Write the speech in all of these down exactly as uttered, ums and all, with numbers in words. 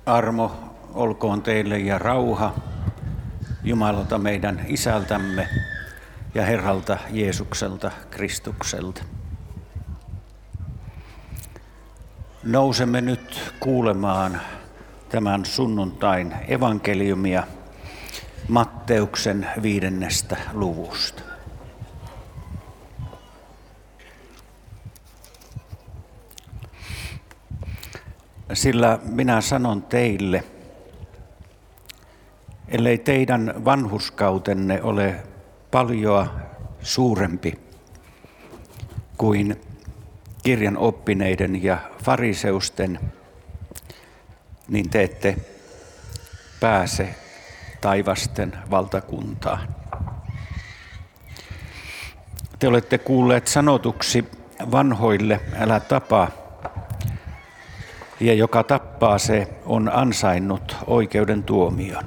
Armo olkoon teille ja rauha Jumalalta meidän Isältämme ja Herralta Jeesukselta Kristukselta. Nousemme nyt kuulemaan tämän sunnuntain evankeliumia Matteuksen viidennestä luvusta. Sillä minä sanon teille, ellei teidän vanhurskautenne ole paljoa suurempi kuin kirjan oppineiden ja fariseusten, niin te ette pääse taivasten valtakuntaan. Te olette kuulleet sanotuksi vanhoille, älä tapa, ja joka tappaa, se on ansainnut oikeuden tuomion.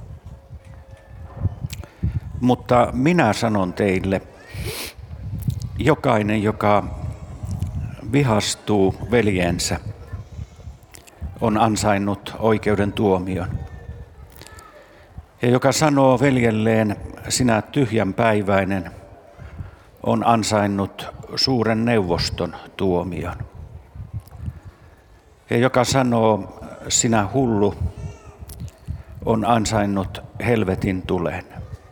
Mutta minä sanon teille, jokainen, joka vihastuu veljensä, on ansainnut oikeuden tuomion. Ja joka sanoo veljelleen, sinä tyhjänpäiväinen, on ansainnut suuren neuvoston tuomion. Ja joka sanoo, sinä hullu, on ansainnut helvetin tulen.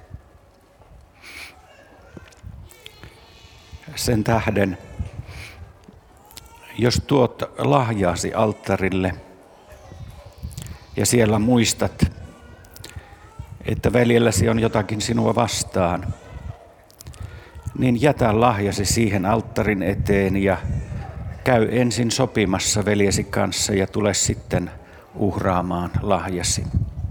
Sen tähden, jos tuot lahjaasi alttarille ja siellä muistat, että veljelläsi on jotakin sinua vastaan, niin jätä lahjasi siihen alttarin eteen ja käy ensin sopimassa veljesi kanssa ja tule sitten uhraamaan lahjasi.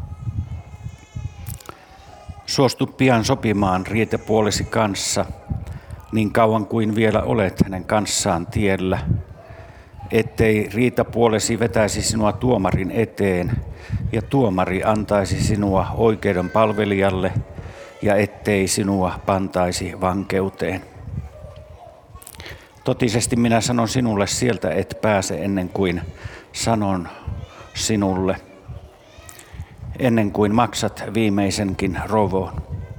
Suostu pian sopimaan riitapuolesi kanssa niin kauan kuin vielä olet hänen kanssaan tiellä, ettei riitapuolesi vetäisi sinua tuomarin eteen ja tuomari antaisi sinua oikeuden palvelijalle ja ettei sinua pantaisi vankeuteen. Totisesti minä sanon sinulle, sieltä et pääse ennen kuin sanon sinulle, ennen kuin maksat viimeisenkin rovon.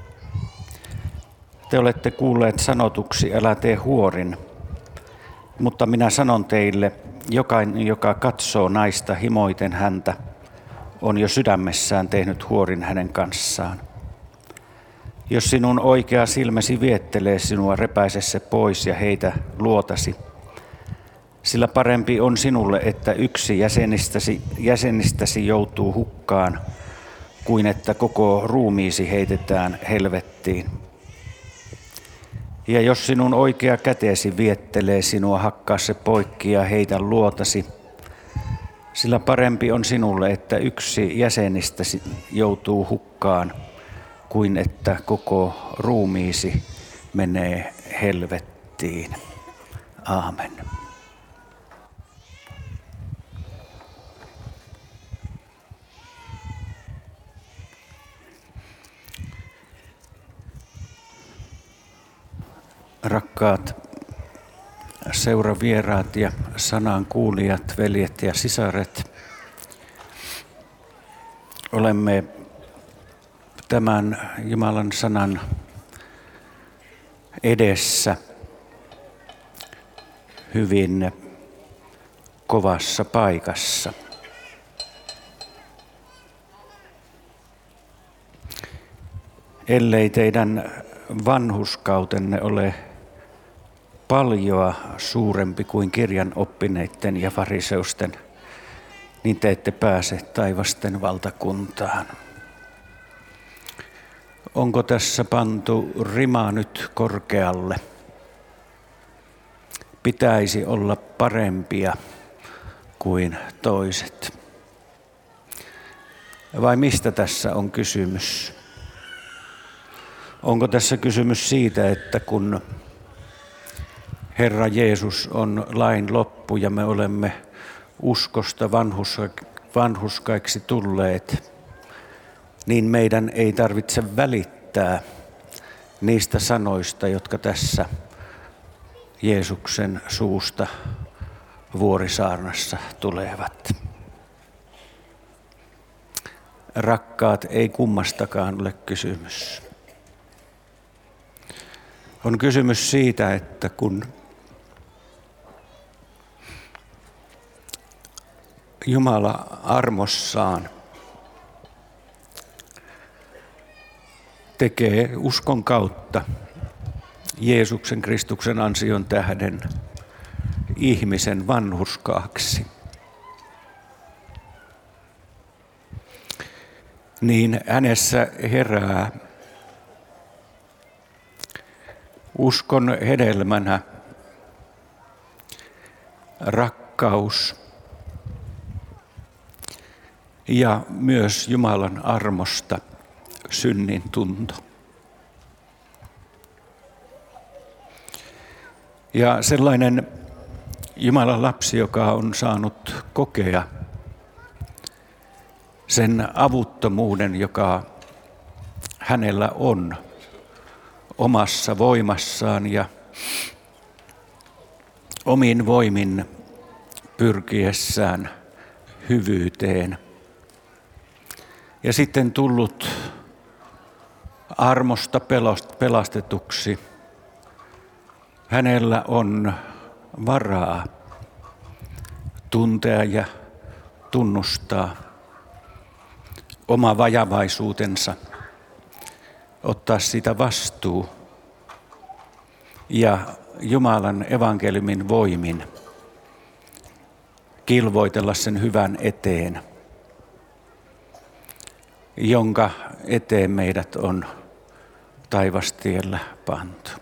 Te olette kuulleet sanotuksi, älä tee huorin, mutta minä sanon teille, jokainen, joka katsoo naista himoiten häntä, on jo sydämessään tehnyt huorin hänen kanssaan. Jos sinun oikea silmäsi viettelee sinua, repäise se pois ja heitä luotasi. Sillä parempi on sinulle, että yksi jäsenistäsi, jäsenistäsi joutuu hukkaan, kuin että koko ruumiisi heitetään helvettiin. Ja jos sinun oikea käteesi viettelee sinua, hakkaa se poikki ja heitä luotasi. Sillä parempi on sinulle, että yksi jäsenistäsi joutuu hukkaan, kuin että koko ruumiisi menee helvettiin. Aamen. Rakkaat seuravieraat ja sanan kuulijat, veljet ja sisaret, olemme tämän Jumalan sanan edessä hyvin kovassa paikassa. Ellei teidän vanhurskautenne ole paljoa suurempi kuin kirjan oppineiden ja fariseusten, niin te ette pääse taivasten valtakuntaan. Onko tässä pantu rima nyt korkealle? Pitäisi olla parempia kuin toiset. Vai mistä tässä on kysymys? Onko tässä kysymys siitä, että kun Herra Jeesus on lain loppu ja me olemme uskosta vanhurskaiksi tulleet, niin meidän ei tarvitse välittää niistä sanoista, jotka tässä Jeesuksen suusta Vuorisaarnassa tulevat. rakkaat, ei kummastakaan ole kysymys. On kysymys siitä, että kun Jumala armossaan tekee uskon kautta Jeesuksen Kristuksen ansion tähden ihmisen vanhurskaaksi, niin hänessä herää uskon hedelmänä rakkaus ja myös Jumalan armosta synnin tunto. Ja sellainen Jumalan lapsi, joka on saanut kokea sen avuttomuuden, joka hänellä on omassa voimassaan ja omin voimin pyrkiessään hyvyyteen. Ja sitten tullut armosta pelastetuksi, hänellä on varaa tuntea ja tunnustaa oma vajavaisuutensa, ottaa siitä vastuu ja Jumalan evankeliumin voimin kilvoitella sen hyvän eteen, jonka eteen meidät on taivastiellä pantu.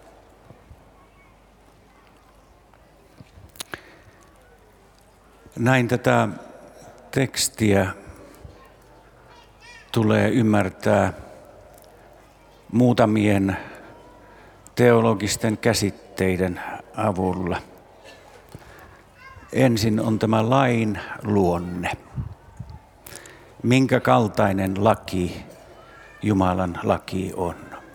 Näin tätä tekstiä tulee ymmärtää muutamien teologisten käsitteiden avulla. Ensin on tämä lain luonne. Minkä kaltainen laki Jumalan laki on?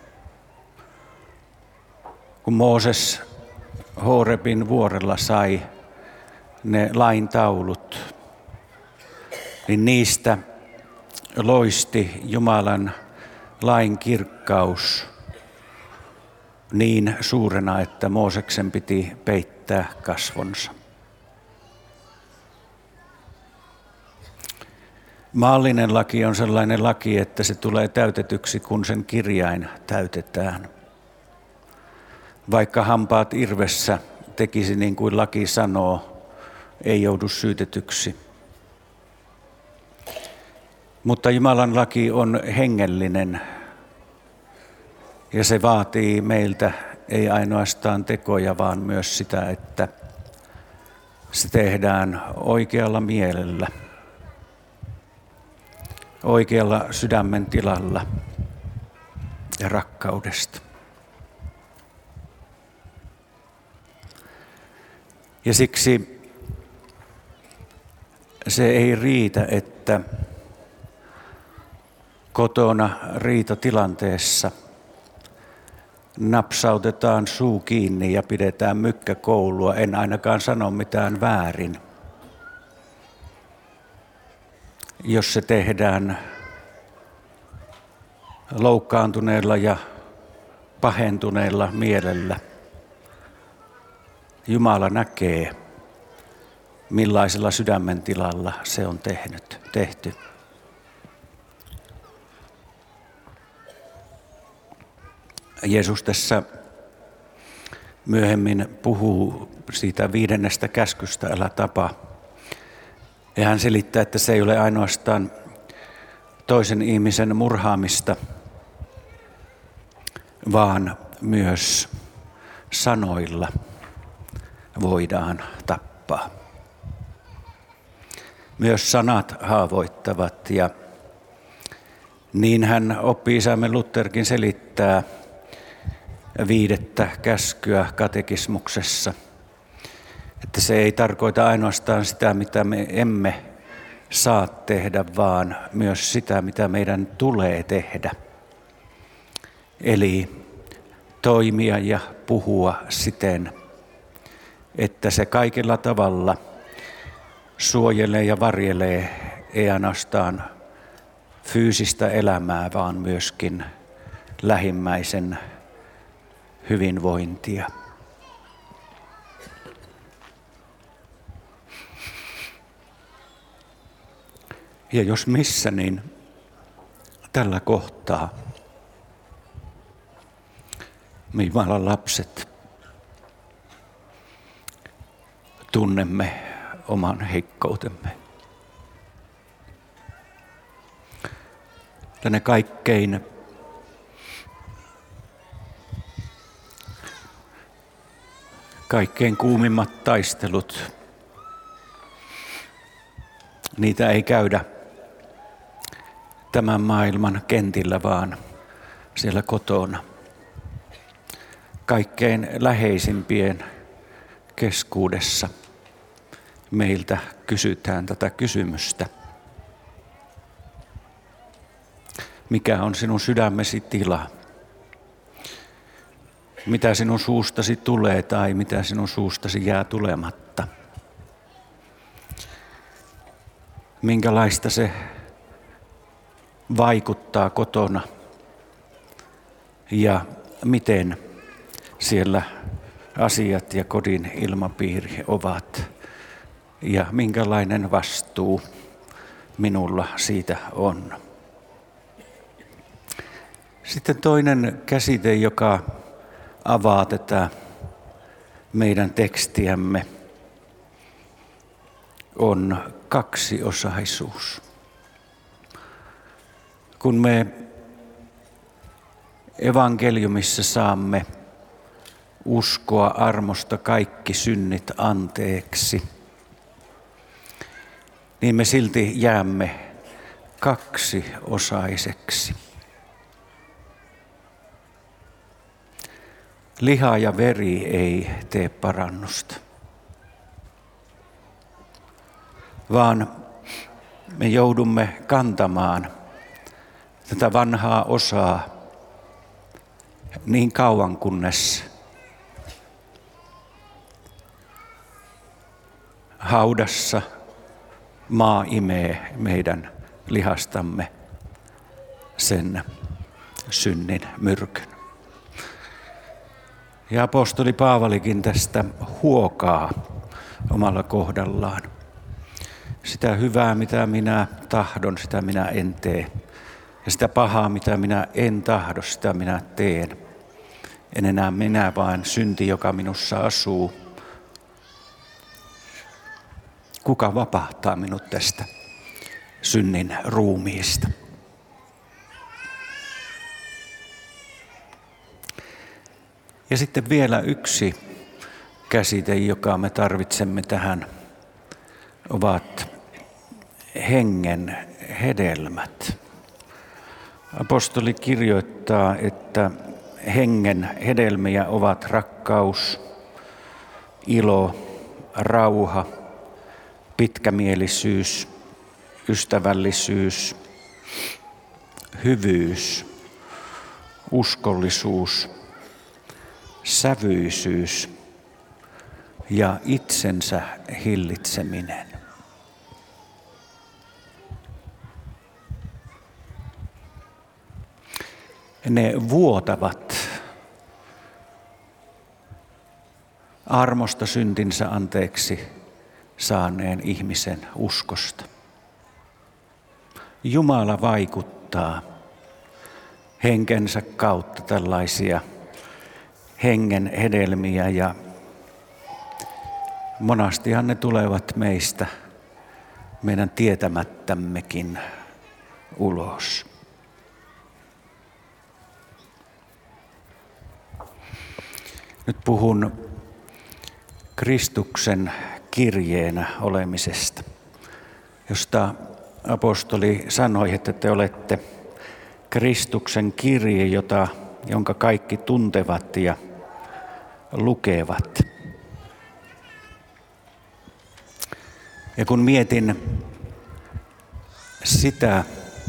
Kun Mooses Horebin vuorella sai ne lain taulut, niin niistä loisti Jumalan lain kirkkaus niin suurena, että Mooseksen piti peittää kasvonsa. Maallinen laki on sellainen laki, että se tulee täytetyksi, kun sen kirjain täytetään. Vaikka hampaat irvessä tekisi niin kuin laki sanoo, ei joudu syytetyksi. Mutta Jumalan laki on hengellinen ja se vaatii meiltä ei ainoastaan tekoja, vaan myös sitä, että se tehdään oikealla mielellä, oikealla sydämen tilalla ja rakkaudesta. Ja siksi se ei riitä, että kotona riitatilanteessa napsautetaan suu kiinni ja pidetään mykkäkoulua. En ainakaan sano mitään väärin, jos se tehdään loukkaantuneella ja pahentuneella mielellä. Jumala näkee, millaisella sydämentilalla se on tehnyt, tehty. Jeesus tässä myöhemmin puhuu siitä viidennestä käskystä, älä tapa. Ja hän selittää, että se ei ole ainoastaan toisen ihmisen murhaamista, vaan myös sanoilla voidaan tappaa. Myös sanat haavoittavat ja niin hän oppi-isämme Lutherkin selittää viidettä käskyä katekismuksessa, että se ei tarkoita ainoastaan sitä, mitä me emme saa tehdä, vaan myös sitä, mitä meidän tulee tehdä. Eli toimia ja puhua siten, että se kaikella tavalla suojelee ja varjelee ei ainoastaan fyysistä elämää, vaan myöskin lähimmäisen hyvinvointia. Ja jos missä, niin tällä kohtaa me Jumalan lapset tunnemme oman heikkoutemme. Ja ne kaikkein kaikkein kuumimmat taistelut, niitä ei käydä tämän maailman kentillä, vaan siellä kotona. Kaikkein läheisimpien keskuudessa meiltä kysytään tätä kysymystä. Mikä on sinun sydämesi tila? Mitä sinun suustasi tulee tai mitä sinun suustasi jää tulematta? Minkälaista se vaikuttaa kotona ja miten siellä asiat ja kodin ilmapiiri ovat ja minkälainen vastuu minulla siitä on. Sitten toinen käsite, joka avaa tätä meidän tekstiämme, on kaksiosaisuus. Kun me evankeliumissa saamme uskoa armosta kaikki synnit anteeksi, niin me silti jäämme kaksiosaiseksi. Liha ja veri ei tee parannusta, vaan me joudumme kantamaan tätä vanhaa osaa niin kauan, kunnes haudassa maa imee meidän lihastamme sen synnin myrkyn. Ja apostoli Paavalikin tästä huokaa omalla kohdallaan. Sitä hyvää, mitä minä tahdon, sitä minä en tee. Ja sitä pahaa, mitä minä en tahdo, sitä minä teen. En enää minä, vaan synti, joka minussa asuu. Kuka vapahtaa minut tästä synnin ruumiista? Ja sitten vielä yksi käsite, joka me tarvitsemme tähän, ovat hengen hedelmät. Apostoli kirjoittaa, että hengen hedelmiä ovat rakkaus, ilo, rauha, pitkämielisyys, ystävällisyys, hyvyys, uskollisuus, sävyisyys ja itsensä hillitseminen. Ne vuotavat armosta syntinsä anteeksi saaneen ihmisen uskosta. Jumala vaikuttaa henkensä kautta tällaisia hengen hedelmiä ja monastihan ne tulevat meistä, meidän tietämättämmekin ulos. Nyt puhun Kristuksen kirjeenä olemisesta, josta apostoli sanoi, että te olette Kristuksen kirje, jota, jonka kaikki tuntevat ja lukevat. Ja kun mietin sitä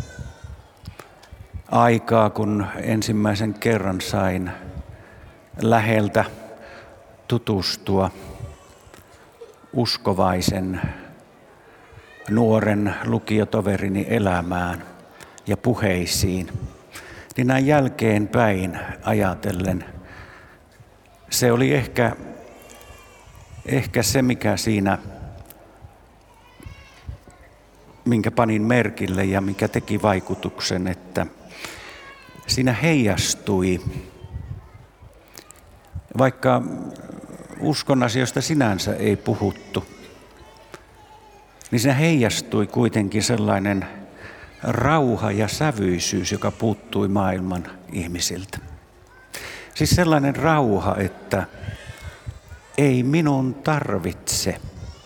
aikaa, kun ensimmäisen kerran sain läheltä tutustua uskovaisen nuoren lukiotoverini elämään, ja puheisiin, niin näin jälkeenpäin ajatellen se oli ehkä, ehkä se, mikä siinä, minkä panin merkille ja mikä teki vaikutuksen, että siinä heijastui, vaikka uskon asioista sinänsä ei puhuttu, niin siinä heijastui kuitenkin sellainen rauha ja sävyisyys, joka puuttui maailman ihmisiltä. Siis sellainen rauha, että ei minun tarvitse,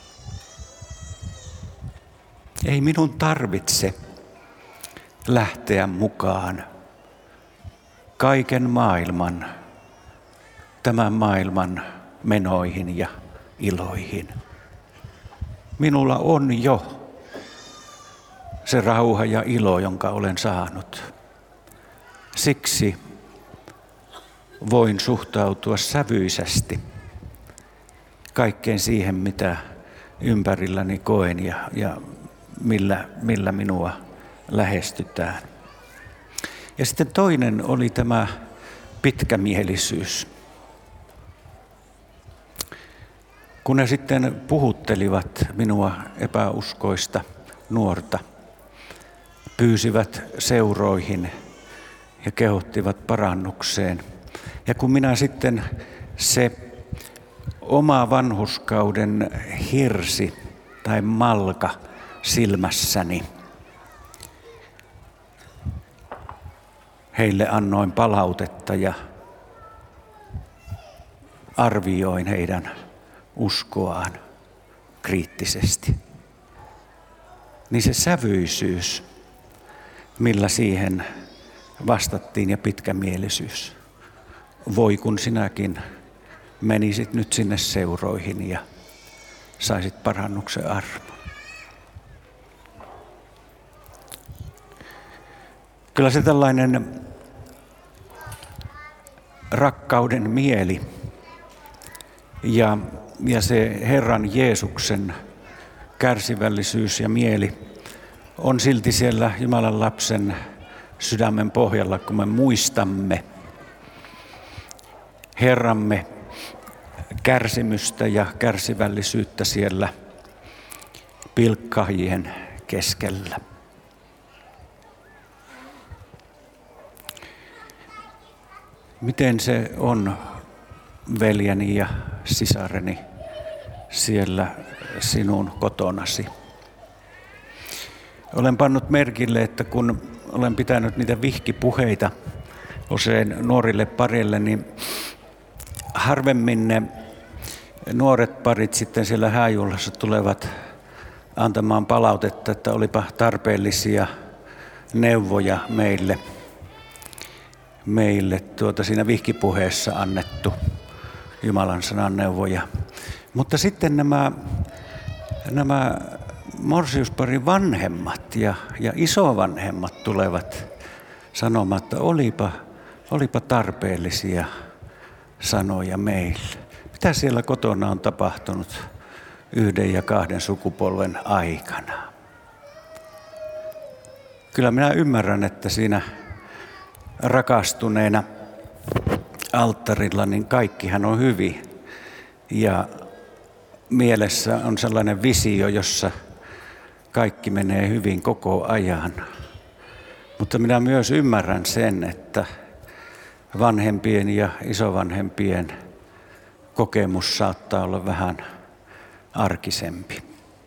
ei minun tarvitse lähteä mukaan kaiken maailman, tämän maailman menoihin ja iloihin. Minulla on jo se rauha ja ilo, jonka olen saanut. Siksi voin suhtautua sävyisesti kaikkeen siihen, mitä ympärilläni koen ja, ja millä, millä minua lähestytään. Ja sitten toinen oli tämä pitkämielisyys. Kun ne sitten puhuttelivat minua epäuskoista nuorta, pyysivät seuroihin ja kehottivat parannukseen. Ja kun minä sitten se oma vanhurskauden hirsi tai malka silmässäni heille annoin palautetta ja arvioin heidän uskoaan kriittisesti, niin se sävyisyys, millä siihen vastattiin ja pitkämielisyys. Voi kun sinäkin menisit nyt sinne seuroihin ja saisit parannuksen armon. Kyllä se tällainen rakkauden mieli ja, ja se Herran Jeesuksen kärsivällisyys ja mieli on silti siellä Jumalan lapsen sydämen pohjalla, kun me muistamme Herramme kärsimystä ja kärsivällisyyttä siellä pilkkahjien keskellä. Miten se on, veljeni ja sisareni, siellä sinun kotonasi? Olen pannut merkille, että kun olen pitänyt niitä vihkipuheita usein nuorille parille, niin harvemmin ne nuoret parit sitten siellä hääjuhlassa tulevat antamaan palautetta, että olipa tarpeellisia neuvoja meille, meille tuota siinä vihkipuheessa annettu Jumalan sanan neuvoja. Mutta sitten nämä, nämä morsiusparin vanhemmat ja, ja isovanhemmat tulevat sanomaan, että olipa, olipa tarpeellisia sanoja meille. Mitä siellä kotona on tapahtunut yhden ja kahden sukupolven aikana? Kyllä minä ymmärrän, että siinä rakastuneena alttarilla niin kaikkihan on hyvin. Ja mielessä on sellainen visio, jossa kaikki menee hyvin koko ajan. Mutta minä myös ymmärrän sen, että vanhempien ja isovanhempien kokemus saattaa olla vähän arkisempi.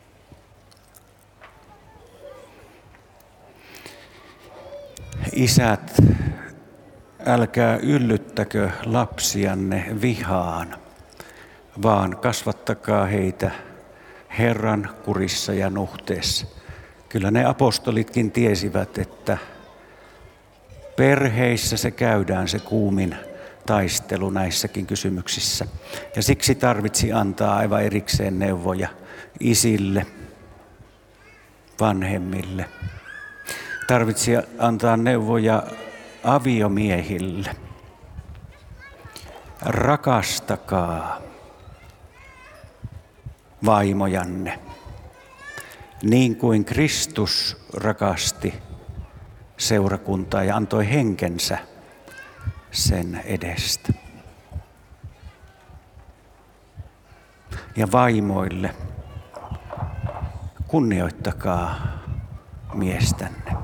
Isät, älkää yllyttäkö lapsianne vihaan, vaan kasvattakaa heitä Herran kurissa ja nuhteessa. Kyllä ne apostolitkin tiesivät, että perheissä se käydään se kuumin taistelu näissäkin kysymyksissä. Ja siksi tarvitsi antaa aivan erikseen neuvoja isille, vanhemmille. Tarvitsi antaa neuvoja aviomiehille. Rakastakaa vaimojanne niin kuin Kristus rakasti seurakuntaa ja antoi henkensä sen edestä. Ja vaimoille, kunnioittakaa miestänne.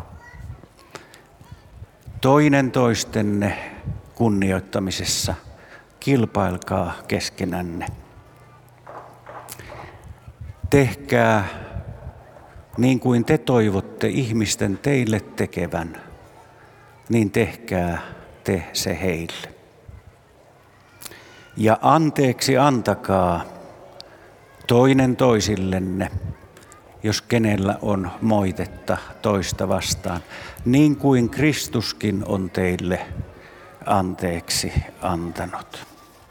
Toinen toistenne kunnioittamisessa kilpailkaa keskenänne. Tehkää niin kuin te toivotte ihmisten teille tekevän, niin tehkää te se heille. Ja anteeksi antakaa toinen toisillenne, jos kenellä on moitetta toista vastaan, niin kuin Kristuskin on teille anteeksi antanut.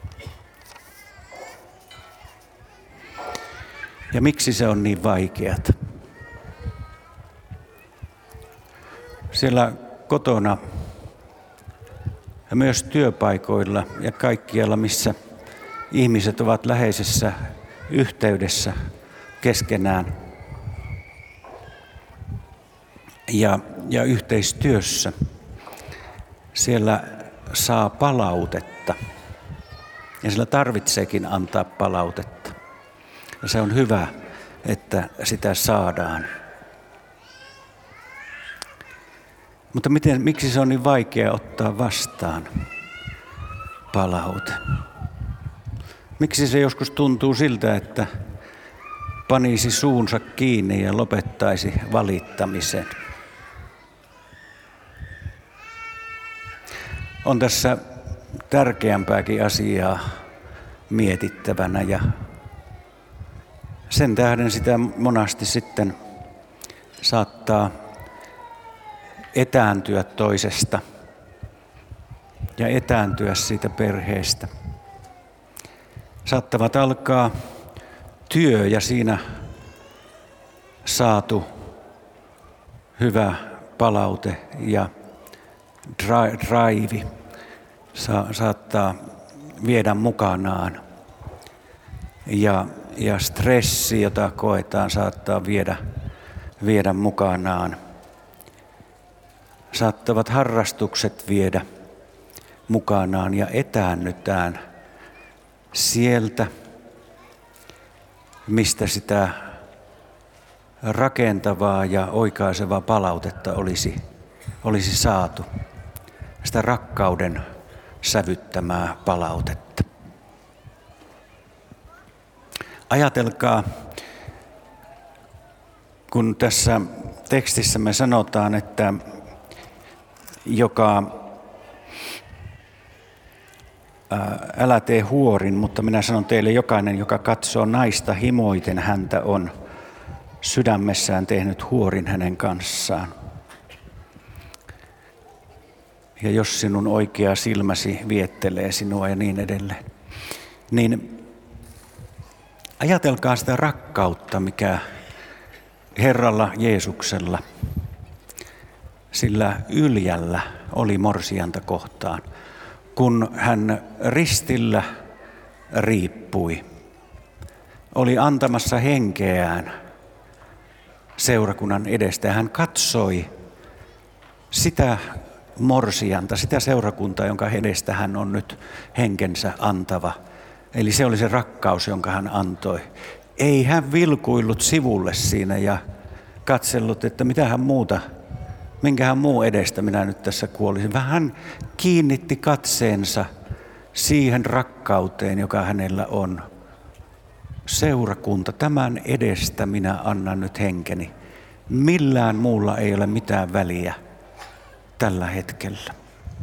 Ja miksi se on niin vaikeat? Siellä kotona ja myös työpaikoilla ja kaikkialla, missä ihmiset ovat läheisessä yhteydessä keskenään ja, ja yhteistyössä, siellä saa palautetta ja sillä tarvitseekin antaa palautetta. Ja se on hyvä, että sitä saadaan. Mutta miten, miksi se on niin vaikea ottaa vastaan palaute? Miksi se joskus tuntuu siltä, että panisi suunsa kiinni ja lopettaisi valittamisen? On tässä tärkeämpääkin asiaa mietittävänä ja sen tähden sitä monasti sitten saattaa etääntyä toisesta ja etääntyä siitä perheestä. Saattavat alkaa työ ja siinä saatu hyvä palaute ja drive sa- saattaa viedä mukanaan. Ja, ja stressi, jota koetaan, saattaa viedä, viedä mukanaan. Saattavat harrastukset viedä mukanaan ja etäännytään sieltä, mistä sitä rakentavaa ja oikaisevaa palautetta olisi, olisi saatu. Sitä rakkauden sävyttämää palautetta. Ajatelkaa, kun tässä tekstissä me sanotaan, että joka älä tee huorin, mutta minä sanon teille, jokainen, joka katsoo naista himoiten, häntä on sydämessään tehnyt huorin hänen kanssaan. Ja jos sinun oikea silmäsi viettelee sinua ja niin edelleen, niin ajatelkaa sitä rakkautta, mikä Herralla Jeesuksella, sillä Yljällä oli morsianta kohtaan, kun hän ristillä riippui, oli antamassa henkeään seurakunnan edestä. Ja hän katsoi sitä morsianta, sitä seurakuntaa, jonka edestä hän on nyt henkensä antava. Eli se oli se rakkaus, jonka hän antoi. Ei hän vilkuillut sivulle siinä ja katsellut, että mitähän muuta, minkähän muu edestä minä nyt tässä kuolisin. Vaan hän kiinnitti katseensa siihen rakkauteen, joka hänellä on. Seurakunta, tämän edestä minä annan nyt henkeni. Millään muulla ei ole mitään väliä tällä hetkellä.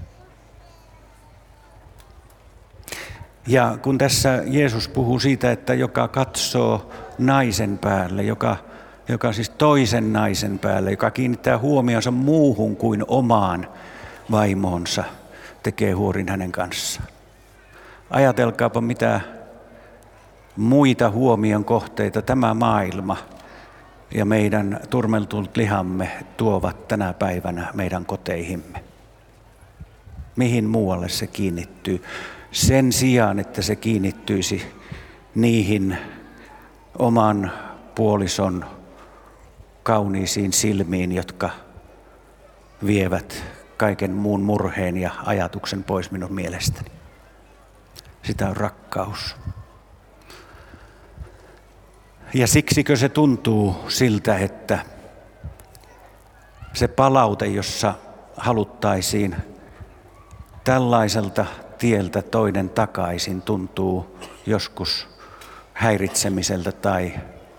Ja kun tässä Jeesus puhuu siitä, että joka katsoo naisen päälle, joka, joka siis toisen naisen päälle, joka kiinnittää huomionsa muuhun kuin omaan vaimoonsa, tekee huorin hänen kanssaan. Ajatelkaapa, mitä muita huomion kohteita tämä maailma ja meidän turmeltut lihamme tuovat tänä päivänä meidän koteihimme. Mihin muualle se kiinnittyy? Sen sijaan, että se kiinnittyisi niihin oman puolison kauniisiin silmiin, jotka vievät kaiken muun murheen ja ajatuksen pois minun mielestäni. Sitä on rakkaus. Ja siksikö se tuntuu siltä, että se palaute, jossa haluttaisiin tällaiselta tieltä toinen takaisin, tuntuu joskus häiritsemiseltä tai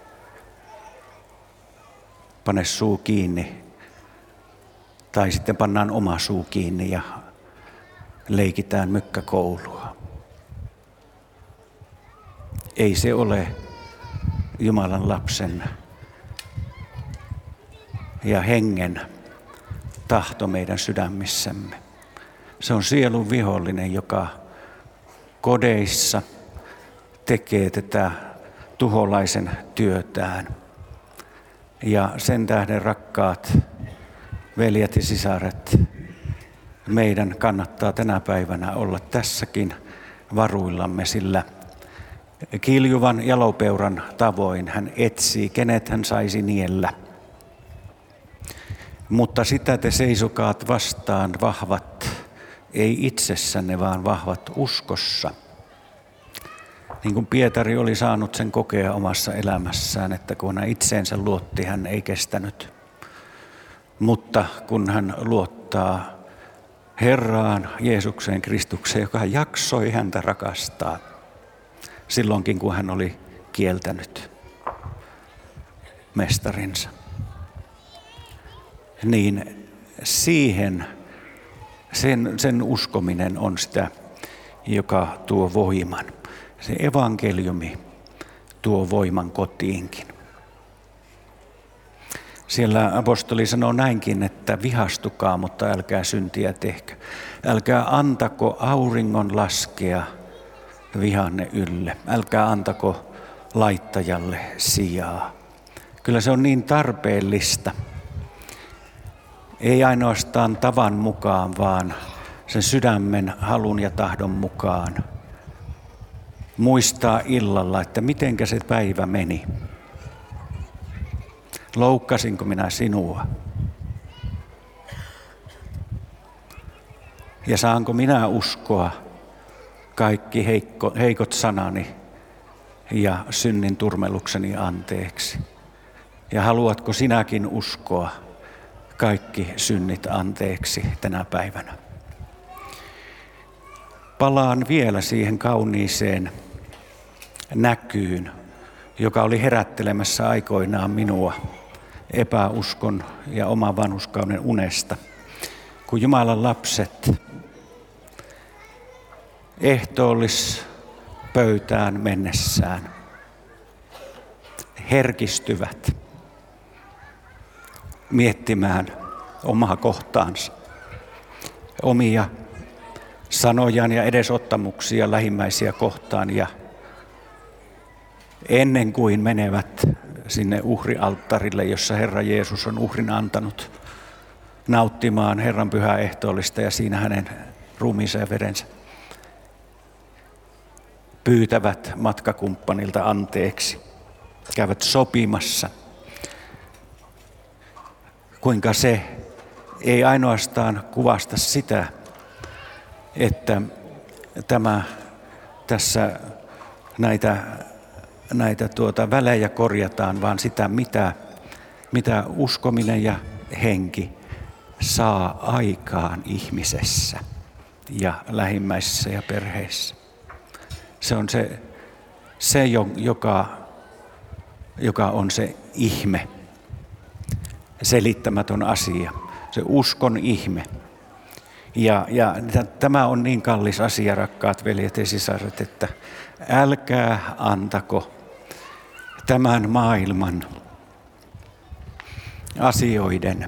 pane suu kiinni tai sitten pannaan oma suu kiinni ja leikitään mykkäkoulua. Ei se ole Jumalan lapsen ja hengen tahto meidän sydämissämme. Se on sielun vihollinen, joka kodeissa tekee tätä tuholaisen työtään. Ja sen tähden, rakkaat veljet ja sisaret, meidän kannattaa tänä päivänä olla tässäkin varuillamme, sillä kiljuvan jalopeuran tavoin hän etsii, kenet hän saisi niellä. Mutta sitä te seisokaat vastaan vahvat, ei itsessänne, vaan vahvat uskossa. Niin kuin Pietari oli saanut sen kokea omassa elämässään, että kun hän itseensä luotti, hän ei kestänyt. Mutta kun hän luottaa Herraan, Jeesukseen, Kristukseen, joka jaksoi häntä rakastaa, silloinkin kun hän oli kieltänyt mestarinsa, niin siihen sen, sen uskominen on sitä, joka tuo voiman. Se evankeliumi tuo voiman kotiinkin. Siellä apostoli sanoo näinkin, että vihastukaa, mutta älkää syntiä tehkö. Älkää antako auringon laskea vihanne ylle. Älkää antako laittajalle sijaa. Kyllä se on niin tarpeellista. Ei ainoastaan tavan mukaan, vaan sen sydämen halun ja tahdon mukaan. Muistaa illalla, että mitenkä se päivä meni. Loukkasinko minä sinua? Ja saanko minä uskoa kaikki heikko, heikot sanani ja synnin turmelukseni anteeksi? Ja haluatko sinäkin uskoa kaikki synnit anteeksi tänä päivänä? Palaan vielä siihen kauniiseen näkyyn, joka oli herättelemässä aikoinaan minua epäuskon ja oman vanhurskauden unesta, kun Jumalan lapset ehtoollispöytään mennessään herkistyvät miettimään omaa kohtaansa, omia sanojaan ja edesottamuksia lähimmäisiä kohtaan, ja ennen kuin menevät sinne uhrialttarille, jossa Herra Jeesus on uhrin antanut, nauttimaan Herran pyhää ehtoollista ja siinä hänen ruumiinsa ja verensä, pyytävät matkakumppanilta anteeksi, käyvät sopimassa, kuinka se ei ainoastaan kuvasta sitä, että tämä tässä näitä, näitä tuota välejä korjataan, vaan sitä, mitä, mitä uskominen ja henki saa aikaan ihmisessä ja lähimmäisissä ja perheissä. Se on se, se joka, joka on se ihme, selittämätön asia, se uskon ihme. Ja, ja tämä on niin kallis asia, rakkaat veljet ja sisaret, että älkää antako tämän maailman asioiden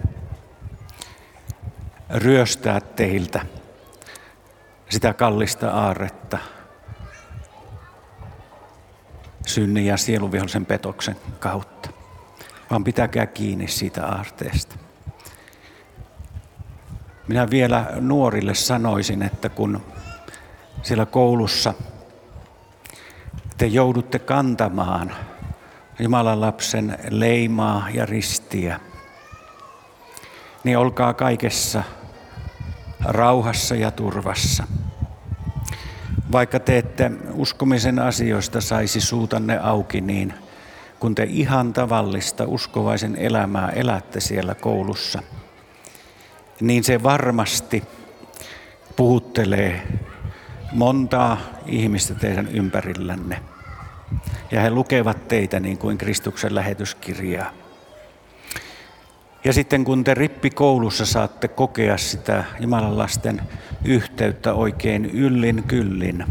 ryöstää teiltä sitä kallista aarretta synnin ja sielunvihollisen petoksen kautta, vaan pitäkää kiinni siitä aarteesta. Minä vielä nuorille sanoisin, että kun siellä koulussa te joudutte kantamaan Jumalan lapsen leimaa ja ristiä, niin olkaa kaikessa rauhassa ja turvassa. Vaikka te ette uskomisen asioista saisi suutanne auki, niin kun te ihan tavallista uskovaisen elämää elätte siellä koulussa, niin se varmasti puhuttelee montaa ihmistä teidän ympärillänne. Ja he lukevat teitä niin kuin Kristuksen lähetyskirjaa. Ja sitten kun te rippikoulussa saatte kokea sitä Jumalan lasten yhteyttä oikein yllin kyllin,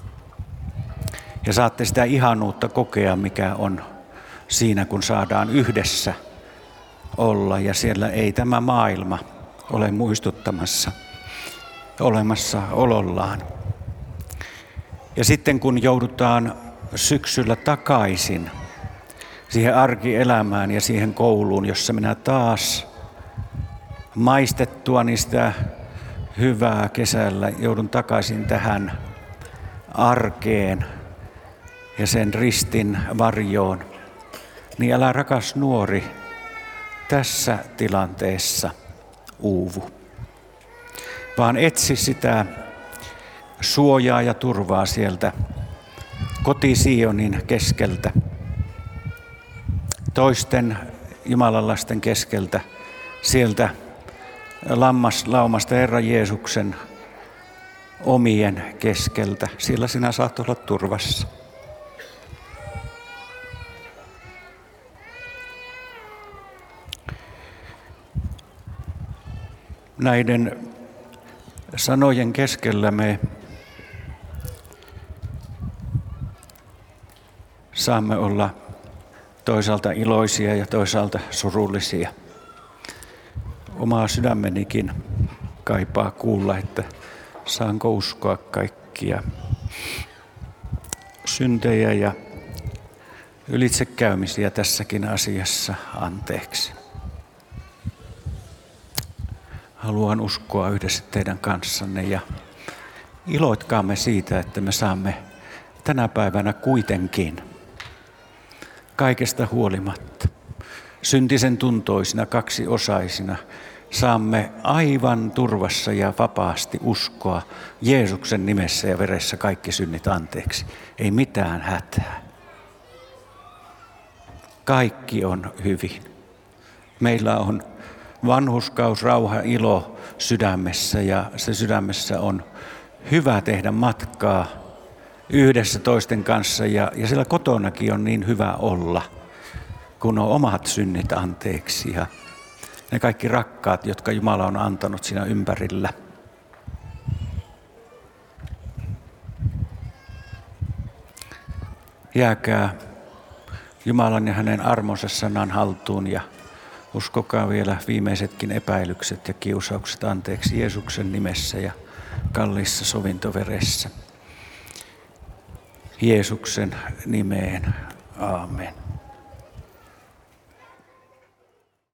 ja saatte sitä ihanuutta kokea, mikä on siinä, kun saadaan yhdessä olla, ja siellä ei tämä maailma ole muistuttamassa olemassa olollaan. Ja sitten kun joudutaan syksyllä takaisin siihen arkielämään ja siihen kouluun, jossa minä taas maistettuani sitä hyvää kesällä joudun takaisin tähän arkeen ja sen ristin varjoon, niin älä rakas nuori tässä tilanteessa uuvu, vaan etsi sitä suojaa ja turvaa sieltä koti Sionin keskeltä, toisten Jumalan lasten keskeltä, sieltä lammaslaumasta Herran Jeesuksen omien keskeltä. Siellä sinä saat olla turvassa. Näiden sanojen keskellä me saamme olla toisaalta iloisia ja toisaalta surullisia. Omaa sydämenikin kaipaa kuulla, että saanko uskoa kaikkia syntejä ja ylitsekäymisiä tässäkin asiassa anteeksi. Haluan uskoa yhdessä teidän kanssanne ja iloitkaamme siitä, että me saamme tänä päivänä kuitenkin kaikesta huolimatta syntisen tuntoisina kaksiosaisina saamme aivan turvassa ja vapaasti uskoa Jeesuksen nimessä ja veressä kaikki synnit anteeksi. Ei mitään hätää. Kaikki on hyvin. Meillä on vanhurskaus, rauha, ilo sydämessä ja se sydämessä on hyvä tehdä matkaa yhdessä toisten kanssa ja, ja siellä kotonakin on niin hyvä olla, kun on omat synnit anteeksi ja ne kaikki rakkaat, jotka Jumala on antanut siinä ympärillä. Jääkää Jumalan ja hänen armonsa sanan haltuun ja uskokaa vielä viimeisetkin epäilykset ja kiusaukset anteeksi Jeesuksen nimessä ja kalliissa sovintoveressä. Jeesuksen nimeen. Aamen.